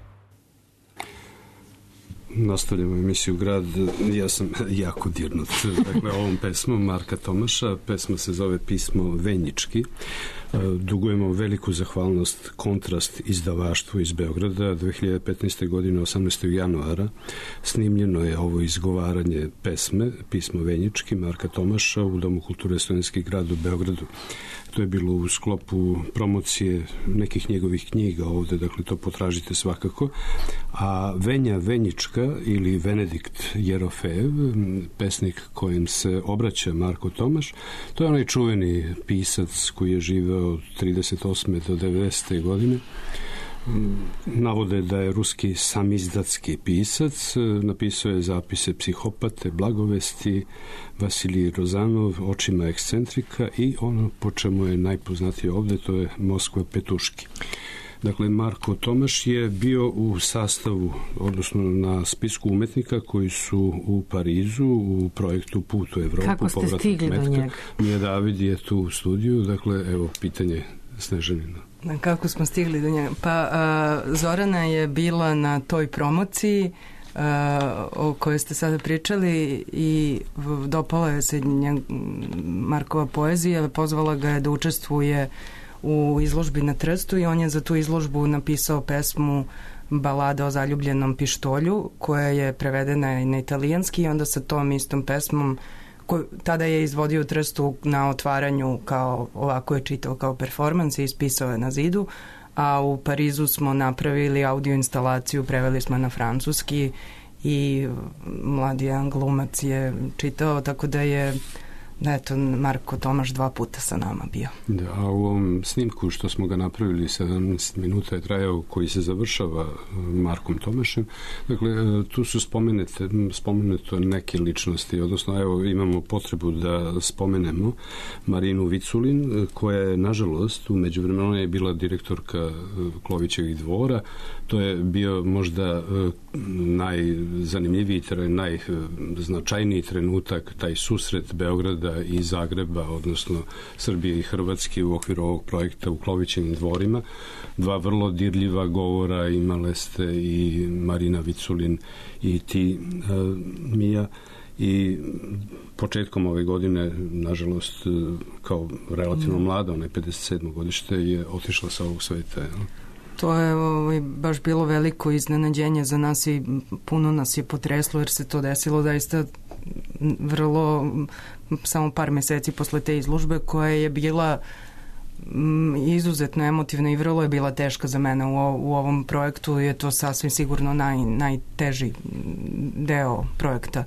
Nastavljamo emisiju Grad. Ja sam jako dirnut dakle, ovom pesmom Marka Tomaša. Pesma se zove Pismo Venjički. Dugujemo veliku zahvalnost Kontrast izdavaštvu iz Beograda. 2015. godine 18. januara snimljeno je ovo izgovaranje pesme Pismo Venjički Marka Tomaša u Domu kulture Studentski grad u Beogradu. To je bilo u sklopu promocije nekih njegovih knjiga ovde, dakle to potražite svakako. A Venja Venjička ili Venedikt Jerofejev, pesnik kojem se obraća Marko Tomaš, to je onaj čuveni pisac koji je živeo od 38. do 90. godine. Navode da je ruski samizdatski pisac, napisao je zapise Psihopate, Blagovesti, Vasilij Rozanov, Očima ekscentrika i ono po čemu je najpoznatije ovde, to je Moskva Petuški. Dakle, Marko Tomaš je bio u sastavu, odnosno na spisku umetnika koji su u Parizu u projektu Put u Evropu. Kako ste stigli do njega? Mija David je tu u studiju, dakle, evo pitanje Snežanina. Kako smo stigli do njega? Pa Zorana je bila na toj promociji o kojoj ste sada pričali i dopala je se Markova poezija, pozvala ga je da učestvuje u izložbi na Trstu i on je za tu izložbu napisao pesmu Balada o zaljubljenom pištolju, koja je prevedena na italijanski i onda sa tom istom pesmom tada je izvodio u Trstu na otvaranju, kao ovako je čitao kao performans i ispisao je na zidu, a u Parizu smo napravili audio instalaciju, preveli smo na francuski i mladi jedan glumac je čitao, tako da je Marko Tomaš 2 puta sa nama bio. Da, a u ovom snimku što smo ga napravili 17 minuta je trajao, koji se završava Markom Tomašem, dakle tu su spomenute neke ličnosti, odnosno evo imamo potrebu da spomenemo Marinu Viculin, koja je nažalost u međuvremenu je bila direktorka Klovićevih dvora. To je bio možda najzanimljiviji, najznačajniji trenutak, taj susret Beograda i Zagreba, odnosno Srbije i Hrvatske u okviru ovog projekta u Klovićevim dvorima. 2 vrlo dirljiva govora imale ste i Marina Viculin i ti, Mija, i početkom ove godine, nažalost, kao relativno mlada, ona je 57. godište, je otišla sa ovog sveta. To je baš bilo veliko iznenađenje za nas i puno nas je potreslo jer se to desilo zaista vrlo samo par meseci posle te izložbe, koja je bila izuzetno emotivna i vrlo je bila teška za mene u ovom projektu. Je to sasvim sigurno najteži deo projekta,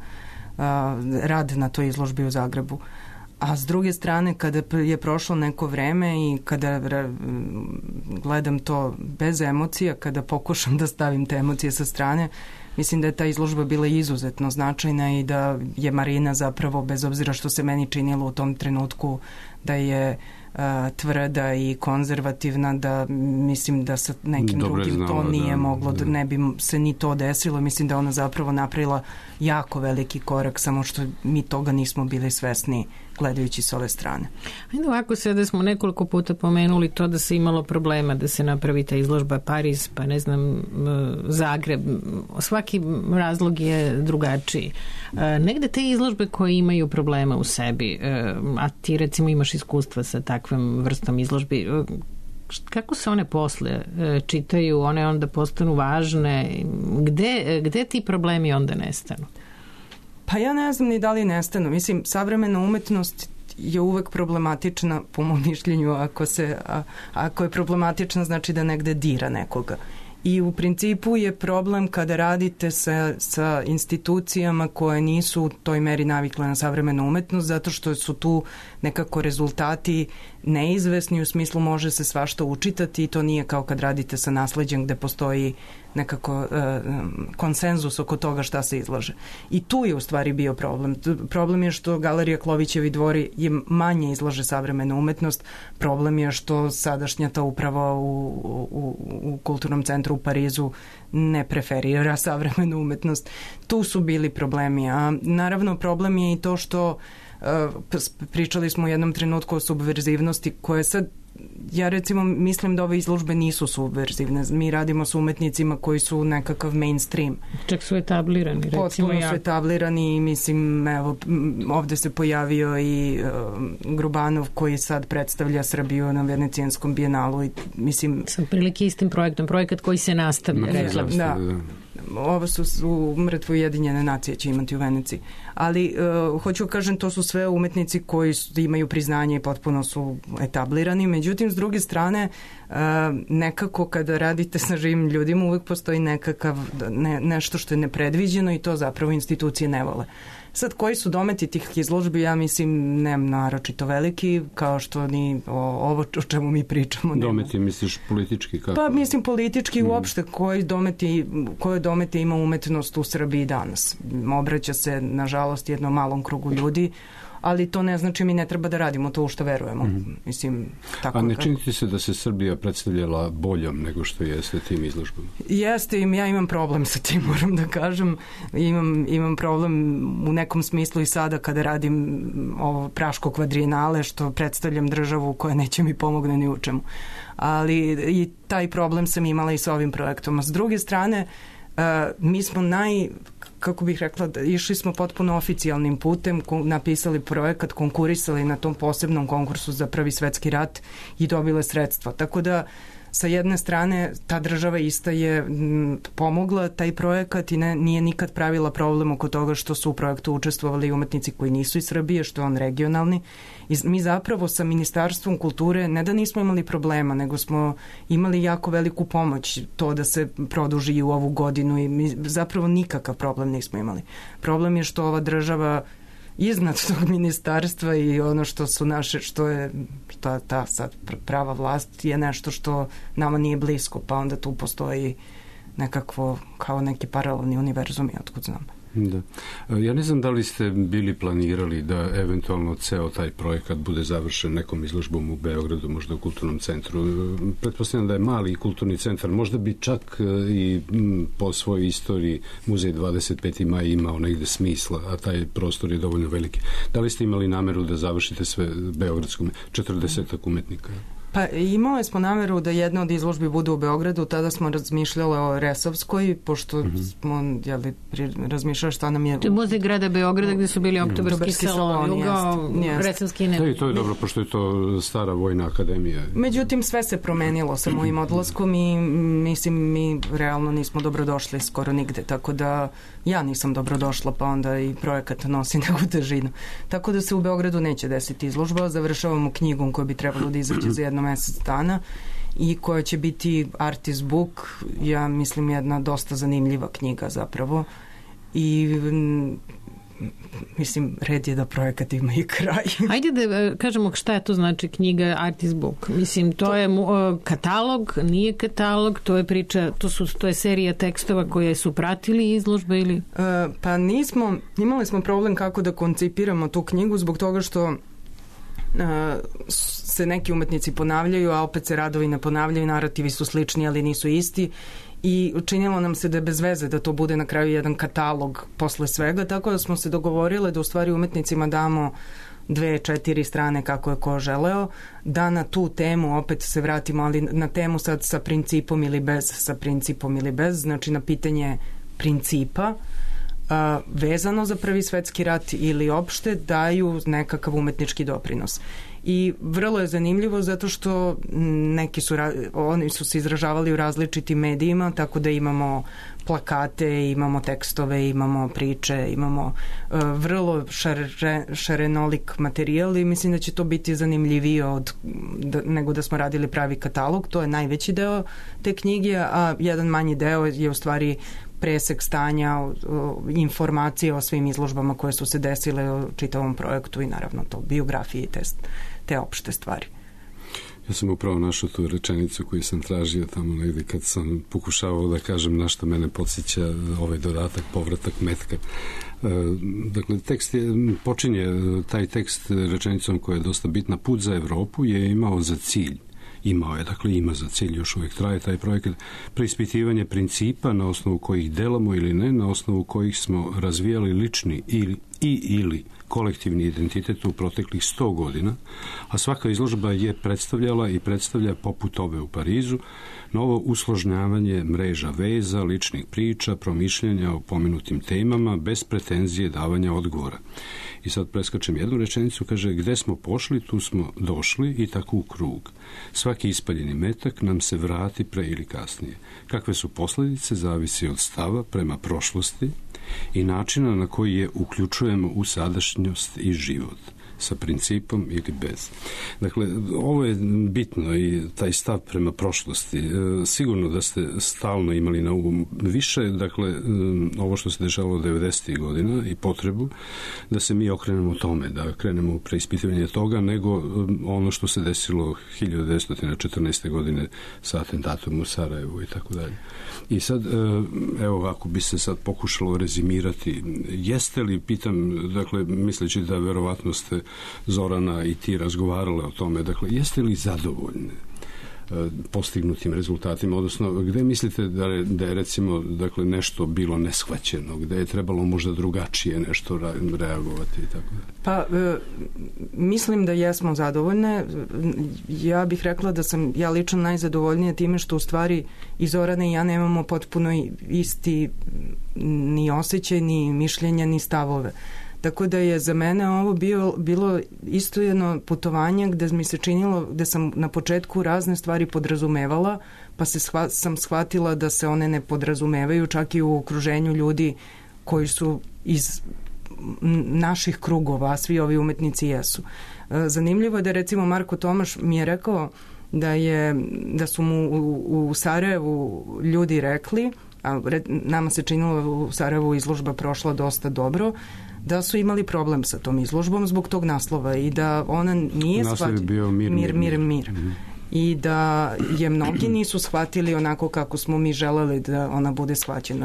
rad na toj izložbi u Zagrebu. A s druge strane, kada je prošlo neko vreme i kada gledam to bez emocija, kada pokušam da stavim te emocije sa strane, mislim da je ta izložba bila izuzetno značajna i da je Marina zapravo, bez obzira što se meni činilo u tom trenutku da je tvrda i konzervativna, da mislim da sa nekim drugim to nije moglo, da ne bi se ni to desilo. Mislim da ona zapravo napravila jako veliki korak, samo što mi toga nismo bili svesni gledajući s ove strane. Ajde ovako, sada smo nekoliko puta pomenuli to da se imalo problema da se napravi ta izložba Pariz, pa ne znam, Zagreb. Svaki razlog je drugačiji. Negde te izložbe koje imaju problema u sebi, a ti recimo imaš iskustva sa takvom vrstom izložbi, kako se one posle čitaju, one onda postanu važne, gde ti problemi onda nestanu? Pa ja ne znam ni da li nestanu. Mislim, savremena umetnost je uvek problematična, po mom mišljenju, ako je problematična znači da negde dira nekoga. I u principu je problem kada radite sa institucijama koje nisu u toj meri navikle na savremenu umetnost, zato što su tu nekako rezultati neizvesni, u smislu može se svašta učitati i to nije kao kad radite sa nasleđem gde postoji nekako konsenzus oko toga šta se izlaže. I tu je u stvari bio problem. Problem je što Galerija Klovićevi dvori je manje izlaže savremenu umetnost. Problem je što sadašnja ta uprava u Kulturnom centru u Parizu ne preferira savremenu umetnost. Tu su bili problemi. A naravno problem je i to što pričali smo u jednom trenutku o subverzivnosti koje sad, ja recimo mislim da ove izložbe nisu subverzivne. Mi radimo s umetnicima koji su nekakav mainstream. Čak su etablirani, recimo. Potpuno su etablirani i mislim, evo, ovde se pojavio i Grubanov koji sad predstavlja Srbiju na Venecijanskom bijenalu i mislim... Sam prilike istim projektom, projekat koji se nastavlja, rekla. Da. Ovo su mrtvo ujedinjene nacije će imati u Veneciji. Ali, hoću kažem, to su sve umetnici koji imaju priznanje i potpuno su etablirani. Međutim, s druge strane, nekako kada radite sa živim ljudima uvek postoji nešto što je nepredviđeno i to zapravo institucije ne vole. Sad, koji su dometi tih izložbi, ja mislim, nemam naročito veliki, kao što ni ovo o čemu mi pričamo. Dometi, misliš politički? Kako? Pa, mislim, politički uopšte, koje domete ima umetnost u Srbiji danas. Obraća se, nažalost, jednom malom krugu ljudi, ali to ne znači mi ne treba da radimo to u što verujemo. Mislim, tako. A ne činite se da se Srbija predstavljala boljom nego što jeste tim izložbama? Jeste, ja imam problem sa tim, moram da kažem. Imam problem u nekom smislu i sada kada radim ovo Praško kvadrijenale, što predstavljam državu koja neće mi pomogne ni u čemu. Ali i taj problem sam imala i sa ovim projektom. A s druge strane, mi smo kako bih rekla, išli smo potpuno oficijalnim putem, napisali projekat, konkurisali na tom posebnom konkursu za Prvi svetski rat i dobile sredstva. Tako da sa jedne strane ta država ista je pomogla taj projekat i nije nikad pravila problem oko toga što su u projektu učestvovali umetnici koji nisu iz Srbije, što je on regionalni. I mi zapravo sa Ministarstvom kulture ne da nismo imali problema, nego smo imali jako veliku pomoć to da se produži i u ovu godinu i mi zapravo nikakav problem nismo imali. Problem je što ova država iznad tog ministarstva i ono što su naše, što je ta sad prava vlast je nešto što nama nije blisko, pa onda tu postoji nekakvo kao neki paralelni univerzum i otkud znam. Da. Ja ne znam da li ste bili planirali da eventualno ceo taj projekat bude završen nekom izložbom u Beogradu, možda u kulturnom centru. Pretpostavljam da je mali kulturni centar, možda bi čak i po svojoj istoriji muzej 25. maj imao negde smisla, a taj prostor je dovoljno veliki. Da li ste imali nameru da završite sve beogradskom 40 umetnika? Pa imali smo nameru da jedna od izložbi bude u Beogradu, tada smo razmišljali o Resavskoj, pošto smo razmišljali šta nam je... To je muzej grada Beograda gde su bili Oktobarski salon, Resavski ne. Da, i to je dobro, pošto je to stara vojna akademija. Međutim, sve se promenilo sa mojim odlaskom i mislim, mi realno nismo dobrodošli skoro nigde, tako da ja nisam dobrodošla, pa onda i projekat nosi neku težinu. Tako da se u Beogradu neće desiti izložba, završavamo knjigom koja bi trebalo da izađe za jedno mesec dana i koja će biti artist book, ja mislim jedna dosta zanimljiva knjiga zapravo i mislim red je da projekat ima i kraj. Ajde da kažemo šta je to znači knjiga artist book. Mislim to je katalog, nije katalog, to je priča, to je serija tekstova koje su pratili izložbe ili? Pa nismo, imali smo problem kako da koncipiramo tu knjigu zbog toga što se neki umetnici ponavljaju, a opet se radovi ne ponavljaju, narativi su slični, ali nisu isti i učinilo nam se da je bez veze da to bude na kraju jedan katalog posle svega, tako da smo se dogovorile da u stvari umetnicima damo 2-4 strane kako je ko želeo, da na tu temu opet se vratimo, ali na temu sad sa principom ili bez, znači na pitanje principa vezano za Prvi svetski rat ili opšte daju nekakav umetnički doprinos. I vrlo je zanimljivo zato što oni su se izražavali u različitim medijima, tako da imamo plakate, imamo tekstove, imamo priče, imamo vrlo šarenolik materijal i mislim da će to biti zanimljivije nego da smo radili pravi katalog. To je najveći deo te knjige, a jedan manji deo je u stvari presek stanja, informacije o svim izložbama koje su se desile u čitavom projektu i naravno to biografije i te opšte stvari. Ja sam upravo našao tu rečenicu koju sam tražio tamo negdje kad sam pokušavao da kažem na što mene podsjeća ovaj dodatak, povratak metka. Dakle, počinje taj tekst rečenicom koja je dosta bitna. Put za Evropu je imao za cilj. Ima za cilj, još uvijek traje taj projekat, preispitivanje principa na osnovu kojih delamo ili ne, na osnovu kojih smo razvijali lični ili kolektivni identitet u proteklih 100 godina, a svaka izložba je predstavljala i predstavlja poput ove u Parizu novo usložnjavanje mreža veza, ličnih priča, promišljanja o pomenutim temama bez pretenzije davanja odgovora. I sad preskačem jednu rečenicu, kaže, gde smo pošli, tu smo došli i tako u krug. Svaki ispaljeni metak nam se vrati pre ili kasnije. Kakve su posljedice zavisi od stava prema prošlosti i načina na koji je uključujemo u sadašnjost i život. sa principom ili bez. Dakle, ovo je bitno i taj stav prema prošlosti. Sigurno da ste stalno imali na umu više, dakle, ovo što se dešavalo 90. godina i potrebu da se mi okrenemo tome, da krenemo u preispitivanje toga, nego ono što se desilo 1914. godine sa atentatom u Sarajevu i tako dalje. I sad, evo, ako bi se sad pokušalo rezimirati, jeste li, pitam, dakle, misleći da verovatno ste Zorana i ti razgovarale o tome, dakle, jeste li zadovoljni postignutim rezultatima, odnosno gde mislite da je recimo, dakle, nešto bilo neshvaćeno, gde je trebalo možda drugačije nešto reagovati i tako da? Pa, mislim da jesmo zadovoljne. Ja bih rekla da sam ja lično najzadovoljnija time što u stvari i Zorana i ja nemamo potpuno isti ni osjećaj, ni mišljenja, ni stavove. Tako da je za mene ovo bilo isto jedno putovanje gde mi se činilo, gde sam na početku razne stvari podrazumevala, pa sam shvatila da se one ne podrazumevaju čak i u okruženju ljudi koji su iz naših krugova, a svi ovi umetnici jesu. Zanimljivo je da recimo Marko Tomaš mi je rekao da su mu u Sarajevu ljudi rekli, a nama se činilo u Sarajevu izložba prošla dosta dobro, da su imali problem sa tom izložbom zbog tog naslova i da ona nije shvatila mir. I da je mnogi nisu shvatili onako kako smo mi želeli da ona bude shvaćena.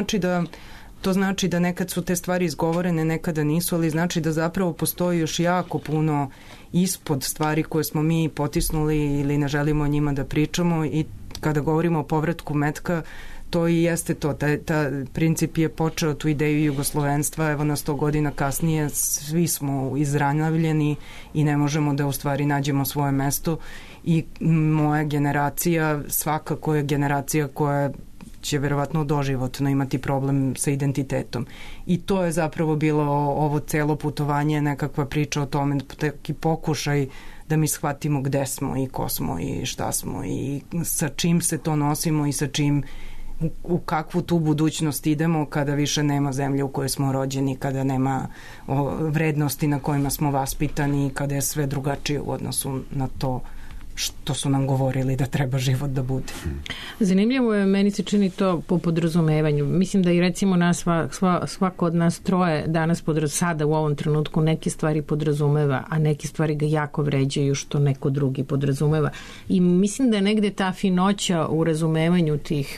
To znači da nekad su te stvari izgovorene, nekada nisu, ali znači da zapravo postoji još jako puno ispod stvari koje smo mi potisnuli ili ne želimo o njima da pričamo i kada govorimo o povratku metka, to i jeste to. Ta princip je počeo tu ideju jugoslovenstva, evo na 100 godina kasnije svi smo izranjavljeni i ne možemo da u stvari nađemo svoje mesto i moja generacija svakako je generacija koja će verovatno doživotno imati problem sa identitetom. I to je zapravo bilo ovo celo putovanje, nekakva priča o tome, taki pokušaj da mi shvatimo gde smo i ko smo i šta smo i sa čim se to nosimo i sa čim u kakvu tu budućnost idemo kada više nema zemlje u kojoj smo rođeni, kada nema vrednosti na kojima smo vaspitani i kada je sve drugačije u odnosu na to što su nam govorili da treba život da bude. Zanimljivo je, meni se čini to po podrazumevanju. Mislim da i recimo svako od nas troje danas sada u ovom trenutku neke stvari podrazumeva, a neke stvari ga jako vređaju što neko drugi podrazumeva. I mislim da je negde ta finoća u razumevanju tih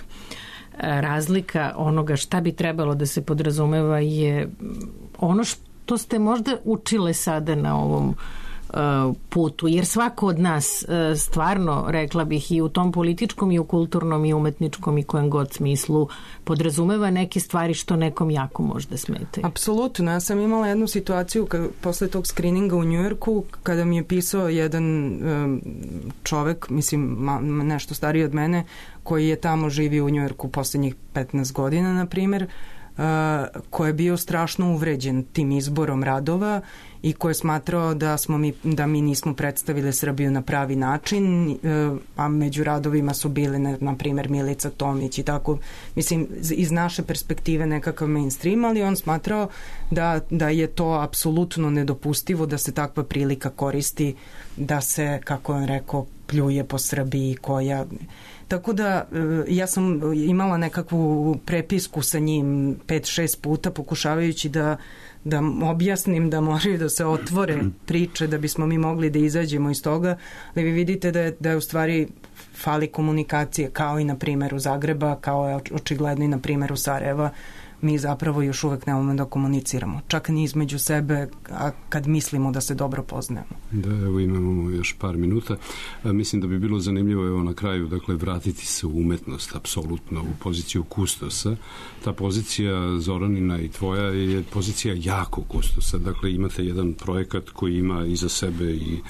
razlika onoga šta bi trebalo da se podrazumeva je ono što ste možda učile sada na ovom putu, jer svako od nas stvarno, rekla bih, i u tom političkom i u kulturnom i umetničkom i kojem god smislu podrazumeva neke stvari što nekom jako možda smetaju. Apsolutno, ja sam imala jednu situaciju posle tog skrininga u Njujorku kada mi je pisao jedan čovek, mislim nešto stariji od mene, koji je tamo živio u Njujorku poslednjih 15 godina, na primjer, koji je bio strašno uvređen tim izborom radova i koji je smatrao da mi nismo predstavili Srbiju na pravi način, a među radovima su bili, na primjer, Milica Tomić i tako, mislim, iz naše perspektive nekakav mainstream, ali on smatrao da je to apsolutno nedopustivo da se takva prilika koristi, da se, kako on rekao, pljuje po Srbiji koja... Tako da ja sam imala nekakvu prepisku sa njim 5-6 puta pokušavajući da objasnim da moraju da se otvore priče da bismo mi mogli da izađemo iz toga, ali vi vidite da je u stvari fali komunikacije kao i na primjeru Zagreba, kao je očigledno i na primjeru Sarajeva. Mi zapravo još uvek nemamo da komuniciramo. Čak ni između sebe, a kad mislimo da se dobro poznajemo. Da, evo imamo još par minuta. Mislim da bi bilo zanimljivo evo na kraju, dakle, vratiti se u umetnost, apsolutno, u poziciju kustosa. Ta pozicija Zoranina i tvoja je pozicija jako kustosa. Dakle, imate jedan projekat koji ima iza sebe i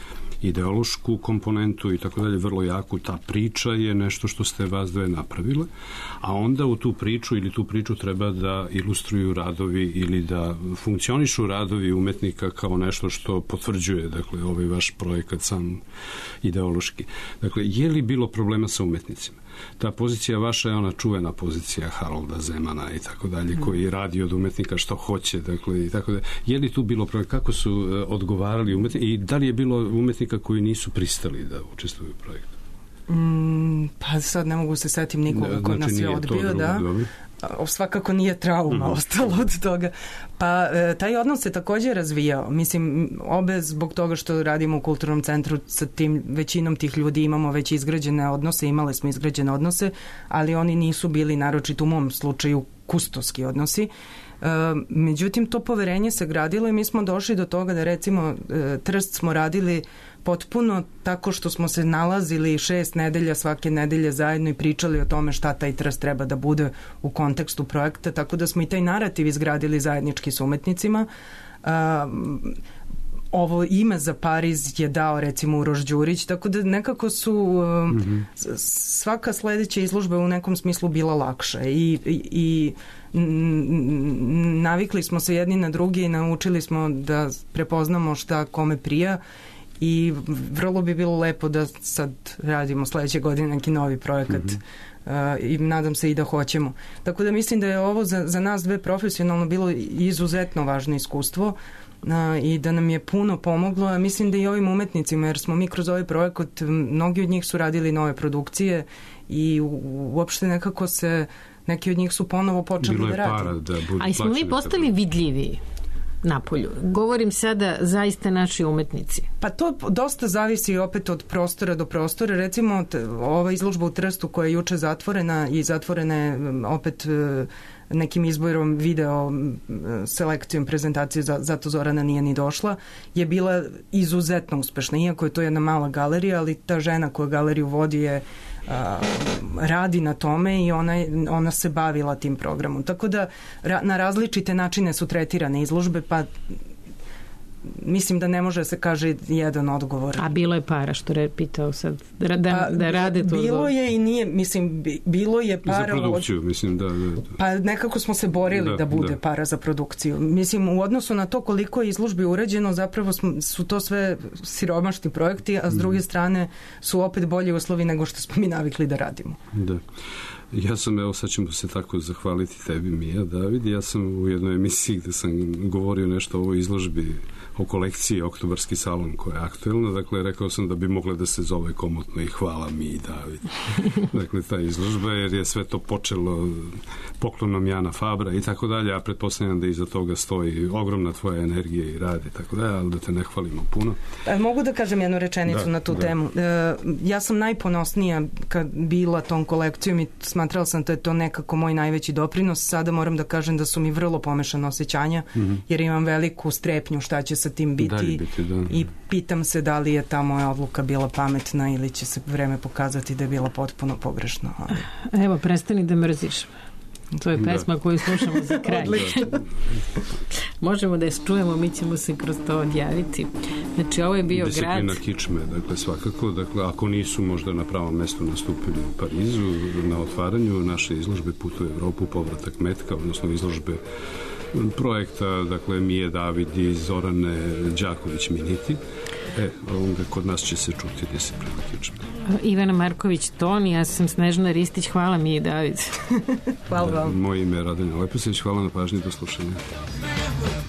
ideološku komponentu i tako dalje, vrlo jaku. Ta priča je nešto što ste vas dve napravile, a onda u tu priču treba da ilustruju radovi ili da funkcionišu radovi umetnika kao nešto što potvrđuje, dakle, ovaj vaš projekat sam ideološki. Dakle, je li bilo problema sa umetnicima? Ta pozicija vaša je ona čuvena pozicija Harolda Zemana i tako dalje, koji radi od umetnika što hoće, dakle, i tako dalje. Je li tu bilo problema? Kako su odgovarali umetnici i da li je bilo umetnika koji nisu pristali da učestvuju u projektu? Pa sad ne mogu se setim nikoga ko nas je odbio, da. Svakako nije trauma ostalo od toga. Pa taj odnos se također razvijao. Mislim, obe zbog toga što radimo u kulturnom centru sa tim većinom tih ljudi imamo već izgrađene odnose, imali smo izgrađene odnose, ali oni nisu bili naročito u mom slučaju kustoski odnosi. Međutim, to poverenje se gradilo i mi smo došli do toga da recimo Trst smo radili potpuno tako što smo se nalazili 6 nedelja svake nedelje zajedno i pričali o tome šta taj Trst treba da bude u kontekstu projekta, tako da smo i taj narativ izgradili zajednički s umetnicima. Ovo ime za Pariz je dao recimo Uroš Đurić, tako da nekako su svaka sledeća izložba u nekom smislu bila lakša i navikli smo se jedni na drugi i naučili smo da prepoznamo šta kome prija i vrlo bi bilo lepo da sad radimo sledeće godine neki novi projekat i nadam se i da hoćemo. Tako da mislim da je ovo za nas dve profesionalno bilo izuzetno važno iskustvo i da nam je puno pomoglo, a mislim da i ovim umetnicima, jer smo mi kroz ovaj projekat, mnogi od njih su radili nove produkcije i uopšte nekako neki od njih su ponovo počeli da radi. A smo mi postali vidljiviji napolju? Govorim sada zaista naši umetnici. Pa to dosta zavisi opet od prostora do prostora. Recimo, ova izložba u Trstu koja je juče zatvorena i zatvorena je opet nekim izborom video selekcijom prezentacije, zato Zorana nije ni došla, je bila izuzetno uspešna. Iako je to jedna mala galerija, ali ta žena koja galeriju vodi radi na tome i ona se bavila tim programom. Tako da na različite načine su tretirane izložbe, pa mislim da ne može da se kaže jedan odgovor. A bilo je para, što je pitao sad, da rade to? Bilo je i nije, mislim, bilo je para... Za produkciju, mislim, da. Pa nekako smo se borili da bude para za produkciju. Mislim, u odnosu na to koliko je izložbi urađeno, zapravo su to sve siromašni projekti, a s druge strane su opet bolji uslovi nego što smo mi navikli da radimo. Da. Ja sam, evo sad ćemo se tako zahvaliti tebi, Mija, David. Ja sam u jednoj emisiji gde sam govorio nešto o ovoj izložbi o kolekciji Oktobarski salon koja je aktuelna. Dakle, rekao sam da bi mogla da se zove komotno i hvala mi i David. Dakle, ta izložba, jer je sve to počelo poklonom Jana Fabra i tako dalje, a pretpostavljam da iza toga stoji ogromna tvoja energija i rad i tako dalje, ali da te ne hvalimo puno. Mogu da kažem jednu rečenicu na tu temu. Ja sam najponosnija kad bila tom kolekcijom i smatrala sam da je to nekako moj najveći doprinos. Sada moram da kažem da su mi vrlo pomešana osjećanja, jer imam veliku strepnju šta će sa tim biti i pitam se da li je ta moja odluka bila pametna ili će se vreme pokazati da je bila potpuno pogrešna. Evo, prestani da mrziš. To je pesma koju slušamo za kraj. Možemo da je čujemo, mi ćemo se kroz to odjaviti. Znači, ovo je bio Disciplina grad... kičme, dakle, svakako. Dakle, ako nisu možda na pravom mestu nastupili u Parizu, na otvaranju naše izložbe Put u Evropu, povratak metka, odnosno izložbe projekta, dakle, Mije David i Zorane Đaković-Miniti. Onda kod nas će se čuti Disciplina kičme. Ivana Marković-Ton, ja sam Snežana Ristić, hvala Mije David. Hvala vam. Moje ime je Radomir Leposević, hvala na pažnji, do slušanja.